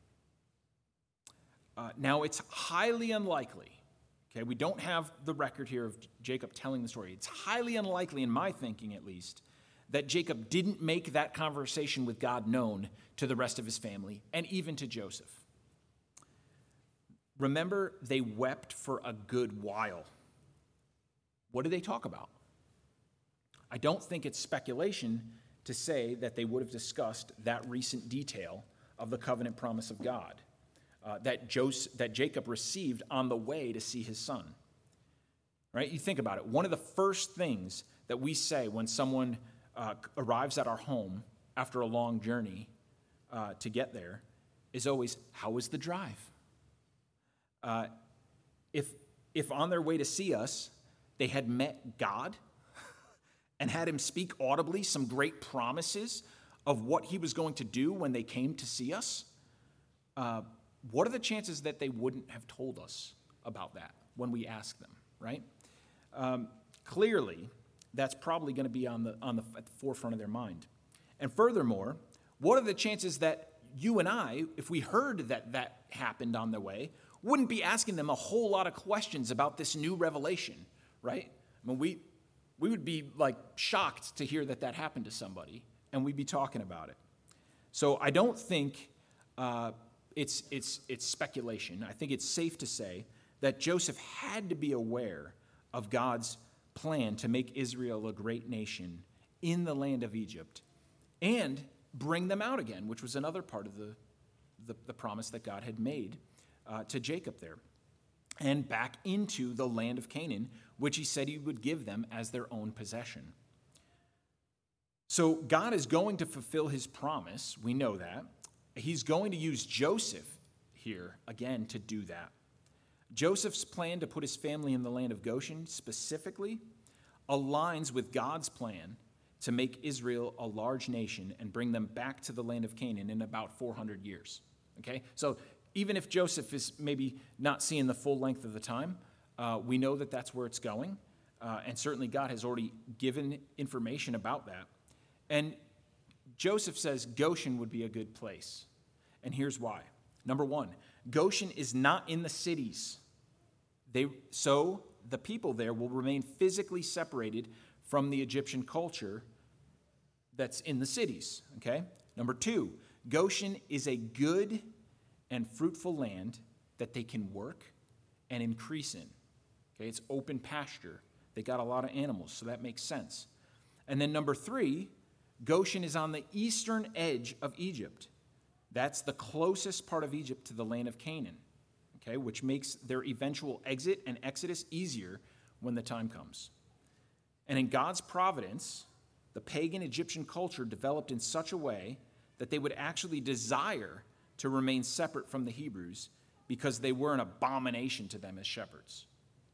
Uh, now, it's highly unlikely, okay, we don't have the record here of Jacob telling the story. It's highly unlikely, in my thinking at least, that Jacob didn't make that conversation with God known to the rest of his family and even to Joseph. Remember, they wept for a good while. What did they talk about? I don't think it's speculation to say that they would have discussed that recent detail of the covenant promise of God uh, that, Joseph, that Jacob received on the way to see his son. Right? You think about it. One of the first things that we say when someone uh, arrives at our home after a long journey uh, to get there is always, "How was the drive?" Uh, if, if on their way to see us, they had met God and had him speak audibly some great promises of what he was going to do when they came to see us, uh, what are the chances that they wouldn't have told us about that when we asked them, right? Um, clearly, that's probably going to be on the, on the, at the forefront of their mind. And furthermore, what are the chances that you and I, if we heard that that happened on their way, wouldn't be asking them a whole lot of questions about this new revelation, right? I mean, we, we would be like shocked to hear that that happened to somebody, and we'd be talking about it. So I don't think uh, it's, it's, it's speculation. I think it's safe to say that Joseph had to be aware of God's plan to make Israel a great nation in the land of Egypt and bring them out again, which was another part of the, the, the promise that God had made Uh, to Jacob there, and back into the land of Canaan, which he said he would give them as their own possession. So God is going to fulfill his promise. We know that. He's going to use Joseph here, again, to do that. Joseph's plan to put his family in the land of Goshen specifically aligns with God's plan to make Israel a large nation and bring them back to the land of Canaan in about four hundred years. Okay? So even if Joseph is maybe not seeing the full length of the time, uh, we know that that's where it's going. Uh, and certainly God has already given information about that. And Joseph says Goshen would be a good place. And here's why. Number one, Goshen is not in the cities. They, so the people there will remain physically separated from the Egyptian culture that's in the cities. Okay? Number two, Goshen is a good and fruitful land that they can work and increase in. Okay? It's open pasture. They got a lot of animals, so that makes sense. And then number three, Goshen is on the eastern edge of Egypt. That's the closest part of Egypt to the land of Canaan, okay, which makes their eventual exit and exodus easier when the time comes. And in God's providence, the pagan Egyptian culture developed in such a way that they would actually desire to remain separate from the Hebrews because they were an abomination to them as shepherds.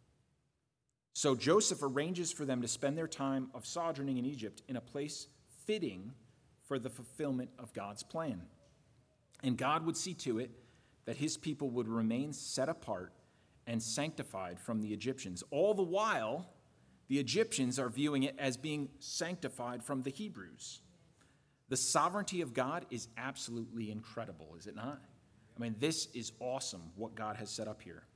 So Joseph arranges for them to spend their time of sojourning in Egypt in a place fitting for the fulfillment of God's plan. And God would see to it that his people would remain set apart and sanctified from the Egyptians. All the while, the Egyptians are viewing it as being sanctified from the Hebrews. The sovereignty of God is absolutely incredible, is it not? I mean, this is awesome, what God has set up here.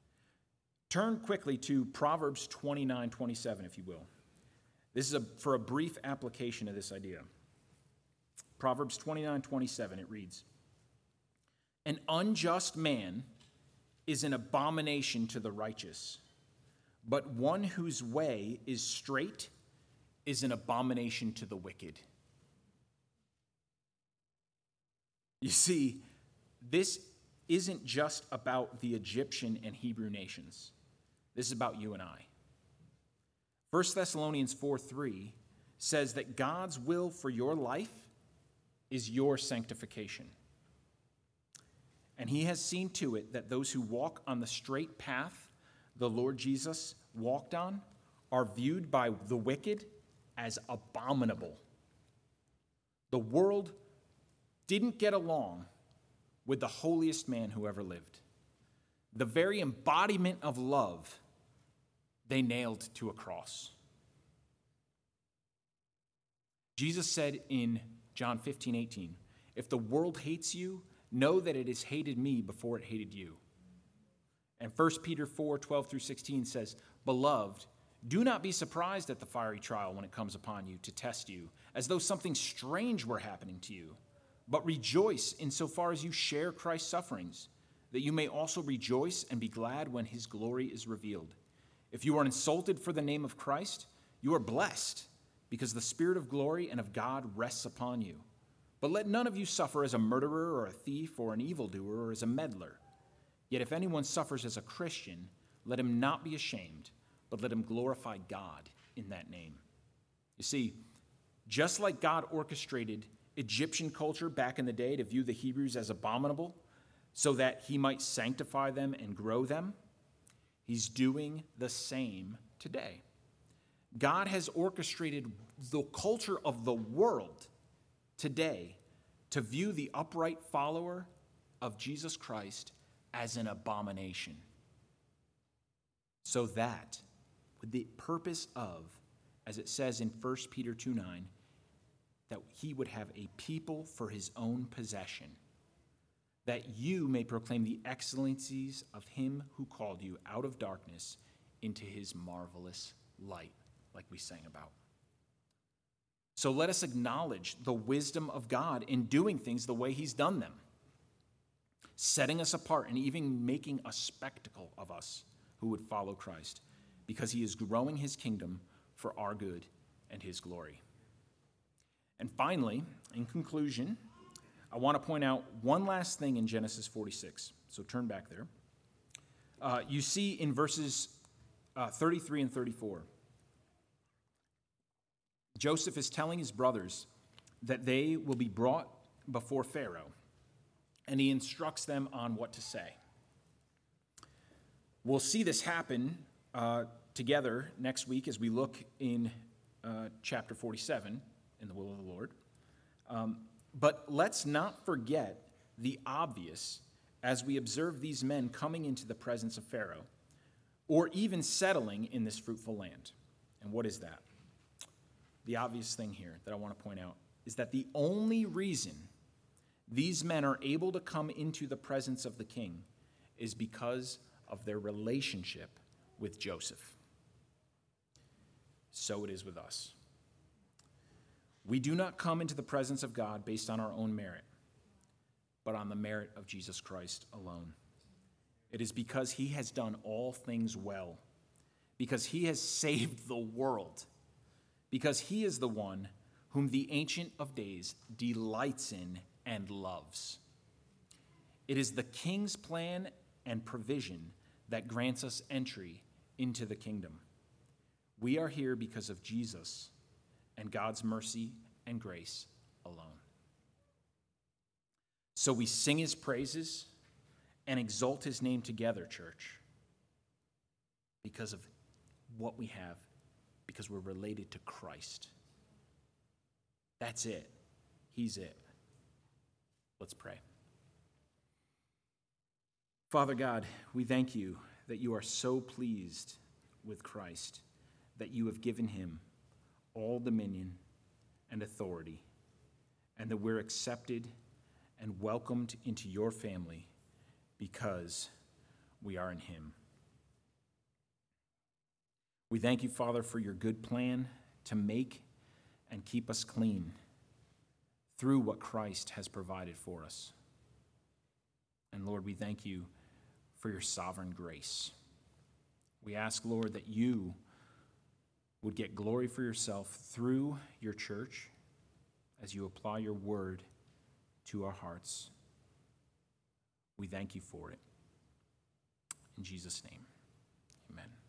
Turn quickly to Proverbs twenty-nine twenty-seven, if you will. This is a, for a brief application of this idea. Proverbs twenty-nine twenty-seven, it reads, "An unjust man is an abomination to the righteous, but one whose way is straight is an abomination to the wicked." You see, this isn't just about the Egyptian and Hebrew nations. This is about you and I. First Thessalonians four three says that God's will for your life is your sanctification. And he has seen to it that those who walk on the straight path the Lord Jesus walked on are viewed by the wicked as abominable. The world didn't get along with the holiest man who ever lived. The very embodiment of love they nailed to a cross. Jesus said in John fifteen eighteen, "If the world hates you, know that it has hated me before it hated you." And First Peter four twelve through sixteen says, "Beloved, do not be surprised at the fiery trial when it comes upon you to test you, as though something strange were happening to you. But rejoice insofar as you share Christ's sufferings, that you may also rejoice and be glad when his glory is revealed. If you are insulted for the name of Christ, you are blessed, because the Spirit of glory and of God rests upon you. But let none of you suffer as a murderer or a thief or an evildoer or as a meddler. Yet if anyone suffers as a Christian, let him not be ashamed, but let him glorify God in that name." You see, just like God orchestrated Egyptian culture back in the day to view the Hebrews as abominable so that he might sanctify them and grow them, he's doing the same today. God has orchestrated the culture of the world today to view the upright follower of Jesus Christ as an abomination, so that with the purpose of, as it says in First Peter two nine, that he would have a people for his own possession, that you may proclaim the excellencies of him who called you out of darkness into his marvelous light, like we sang about. So let us acknowledge the wisdom of God in doing things the way he's done them, setting us apart and even making a spectacle of us who would follow Christ, because he is growing his kingdom for our good and his glory. And finally, in conclusion, I want to point out one last thing in Genesis forty-six. So turn back there. Uh, you see in verses uh, thirty-three and thirty-four, Joseph is telling his brothers that they will be brought before Pharaoh, and he instructs them on what to say. We'll see this happen uh, together next week as we look in uh, chapter forty-seven, in the will of the Lord. Um, but let's not forget the obvious as we observe these men coming into the presence of Pharaoh, or even settling in this fruitful land. And what is that? The obvious thing here that I want to point out is that the only reason these men are able to come into the presence of the king is because of their relationship with Joseph. So it is with us. We do not come into the presence of God based on our own merit, but on the merit of Jesus Christ alone. It is because he has done all things well, because he has saved the world, because he is the one whom the Ancient of Days delights in and loves. It is the king's plan and provision that grants us entry into the kingdom. We are here because of Jesus and God's mercy and grace alone. So we sing his praises and exalt his name together, church, because of what we have, because we're related to Christ. That's it. He's it. Let's pray. Father God, we thank you that you are so pleased with Christ, that you have given him all dominion and authority, and that we're accepted and welcomed into your family because we are in him. We thank you, Father, for your good plan to make and keep us clean through what Christ has provided for us. And Lord, we thank you for your sovereign grace. We ask, Lord, that you would get glory for yourself through your church as you apply your word to our hearts. We thank you for it. In Jesus' name, amen.